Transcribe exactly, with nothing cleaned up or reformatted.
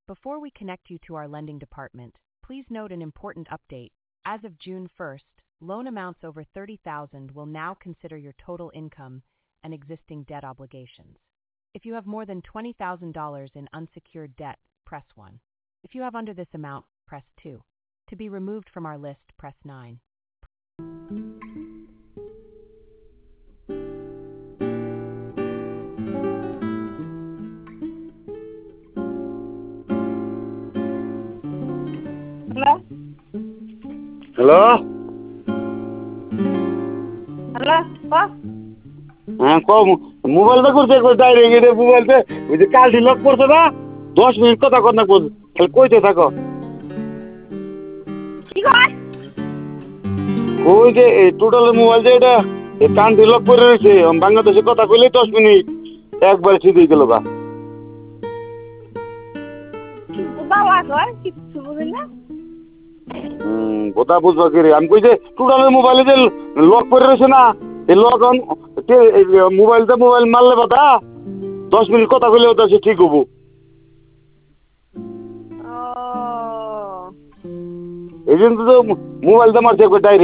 Before we connect you to our lending department, please note an important update. As of June first, loan amounts over thirty thousand dollars will now consider your total income and existing debt obligations. If you have more than twenty thousand dollars in unsecured debt, press one. If you have under this amount, press two. To be removed from our list, press nine. Hello? Hello? Hello? What? হ্যাঁ কম মোবাইলটা করছে direct এটা মোবাইলতে ওই যে কালটি lock করছে না দশ মিনিট কথা কর না খালি কইতে থাকো কি কয়? ওই যে এই টোটাল মোবাইল যে এটা এই কালটি লক করে রয়েছে বাংলাদেশে কথা কইলেই দশ মিনিট একবার সিধে গেল গা বাবা কয় কিছু বুঝি না হুম কথা বুঝবা কি রে আমি কই যে টোটাল মোবাইলে যে লক করে রয়েছে না এই লক মোবাইলটা মোবাইল মারলে বাতা দশ মিনিট কথা কইলে ওটা সে ঠিক হবো ও এই জন্য তো মোবাইলটা মারছে একবার ডাইরেক্ট